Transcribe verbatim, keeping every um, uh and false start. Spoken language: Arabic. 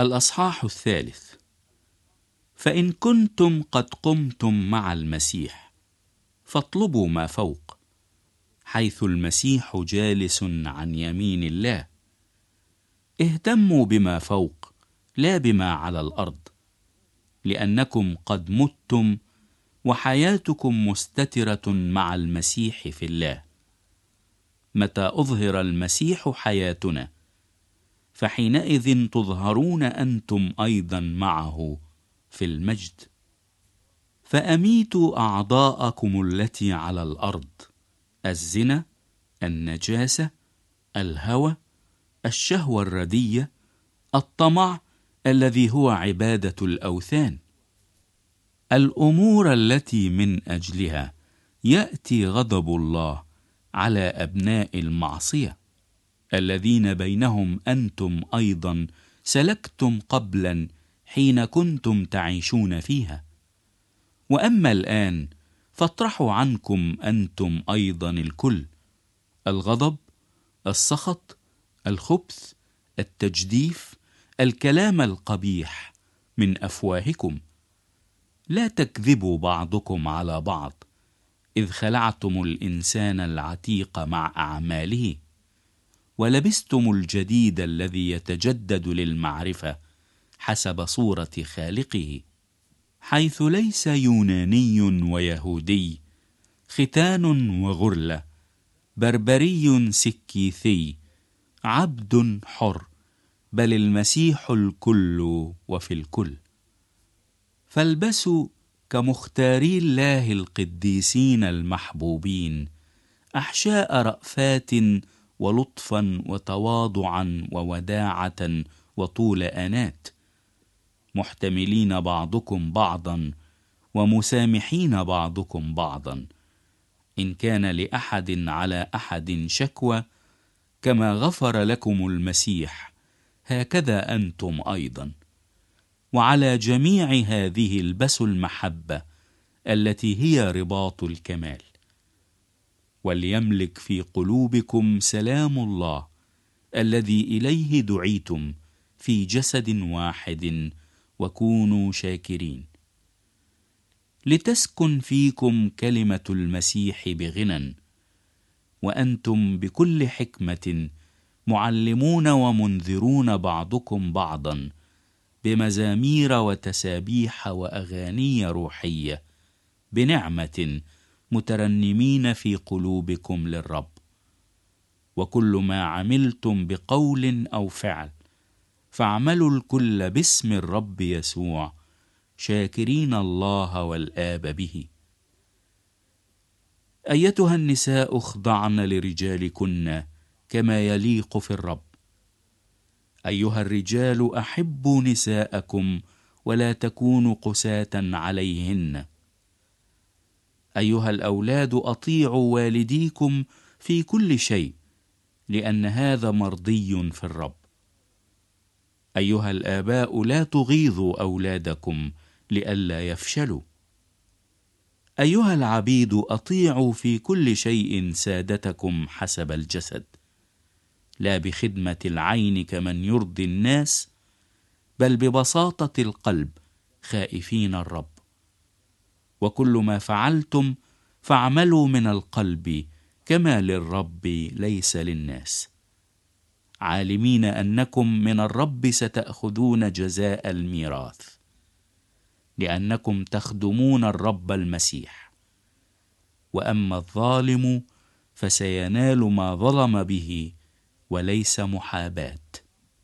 الأصحاح الثالث. فإن كنتم قد قمتم مع المسيح فاطلبوا ما فوق، حيث المسيح جالس عن يمين الله. اهتموا بما فوق لا بما على الأرض، لأنكم قد متم وحياتكم مستترة مع المسيح في الله. متى أظهر المسيح حياتنا فحينئذ تظهرون أنتم أيضا معه في المجد. فأميتوا أعضاءكم التي على الأرض: الزنا، النجاسة، الهوى، الشهوة الردية، الطمع الذي هو عبادة الأوثان، الأمور التي من أجلها يأتي غضب الله على أبناء المعصية، الذين بينهم أنتم أيضا سلكتم قبلا حين كنتم تعيشون فيها. وأما الآن فاطرحوا عنكم أنتم أيضا الكل: الغضب، السخط، الخبث، التجديف، الكلام القبيح من أفواهكم. لا تكذبوا بعضكم على بعض، إذ خلعتم الإنسان العتيق مع أعماله، ولبستم الجديد الذي يتجدد للمعرفة حسب صورة خالقه، حيث ليس يوناني ويهودي، ختان وغرلة، بربري سكيثي، عبد حر، بل المسيح الكل وفي الكل. فالبسوا كمختاري الله القديسين المحبوبين أحشاء رأفات ولطفا وتواضعا ووداعة وطول آنات، محتملين بعضكم بعضا ومسامحين بعضكم بعضا، إن كان لأحد على أحد شكوى، كما غفر لكم المسيح هكذا أنتم أيضا. وعلى جميع هذه البسوا المحبة التي هي رباط الكمال. وليملك في قلوبكم سلام الله الذي إليه دعيتم في جسد واحد، وكونوا شاكرين. لتسكن فيكم كلمة المسيح بغنى، وأنتم بكل حكمة معلمون ومنذرون بعضكم بعضا بمزامير وتسابيح وأغاني روحية، بنعمة مترنمين في قلوبكم للرب. وكل ما عملتم بقول أو فعل فاعملوا الكل باسم الرب يسوع، شاكرين الله والآب به. أيتها النساء اخضعن لرجالكن كما يليق في الرب. أيها الرجال أحبوا نساءكم ولا تكونوا قساة عليهن. أيها الأولاد أطيعوا والديكم في كل شيء، لأن هذا مرضي في الرب. أيها الآباء لا تغيظوا أولادكم لئلا يفشلوا. أيها العبيد أطيعوا في كل شيء سادتكم حسب الجسد، لا بخدمة العين كمن يرضي الناس، بل ببساطة القلب خائفين الرب. وكل ما فعلتم فاعملوا من القلب كما للرب ليس للناس، عالمين أنكم من الرب ستأخذون جزاء الميراث، لأنكم تخدمون الرب المسيح. وأما الظالم فسينال ما ظلم به، وليس محاباة.